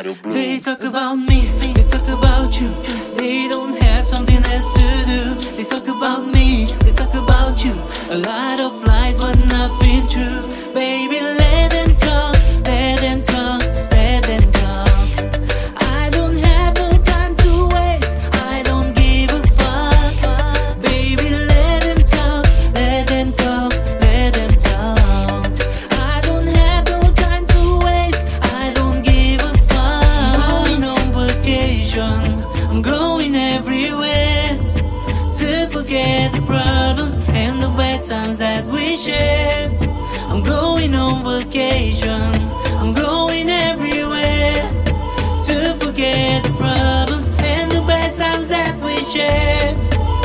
They talk about me, they talk about you. They don't have something else to do. They talk about me, they talk about you. A lot of lies but nothing true. Baby, let them talk, let them talk, let them talk. I don't have no time to waste, I don't give a fuck. Baby, let them talk, let them talk, let them talk. I don't have no time to waste, I don't give a fuck. I'm going on vacation, I'm going everywhere to forget the problems and the bad times that we share. I'm going on vacation, I'm going everywhere to forget the problems and the bad times that we share.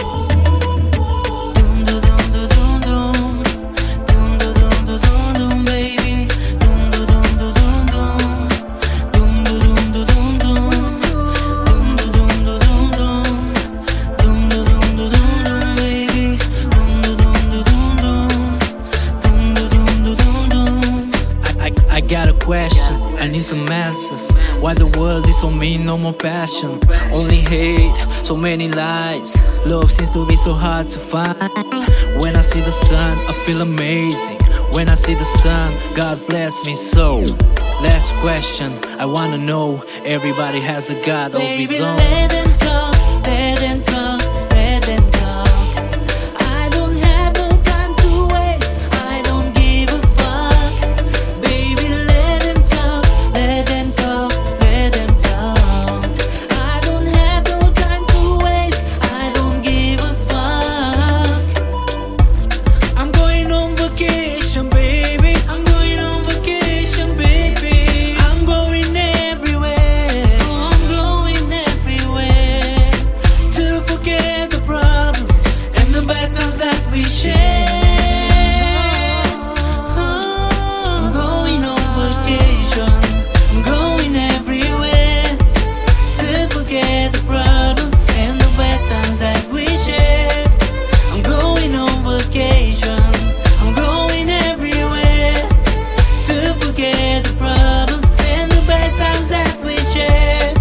Dum dum dum dum dum dum dum dum dum dum dum baby. Dum dum dum dum dum dum dum dum dum dum dum dum dum dum dum dum dum dum baby. Dum dum dum dum dum dum. I got a question, I need some answers. Why the world is so mean, no more passion, only hate, so many lies. Love seems to be so hard to find. When I see the sun, I feel amazing. When I see the sun, God bless me so. Last question, I wanna know, everybody has a God of his Baby, own. let them talk, let them talk, let them talk. I don't have no time to waste, I don't give a fuck. Baby, let them talk, let them talk, let them talk. I don't have no time to waste, I don't give a fuck. I'm going on vacation, baby. I'm going on vacation, baby. I'm going everywhere. Oh, I'm going everywhere to forget the problems and the bad times that we share. Oh, I'm going on vacation. I'm going everywhere to forget the problems and the bad times that we share. I'm going on vacation. I'm going everywhere to forget the problems and the bad times that we share.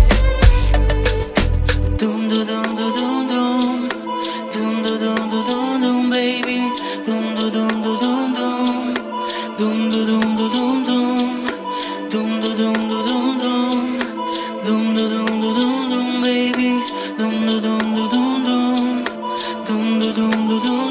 Dum dum dum dum dum dum dum dum dum dum dum baby. Dum dum dum dum dum dum dum dum dum dum dum dum dum dum dum dum dum dum baby. Dum dum dum dum dum dum dum dum dum dum.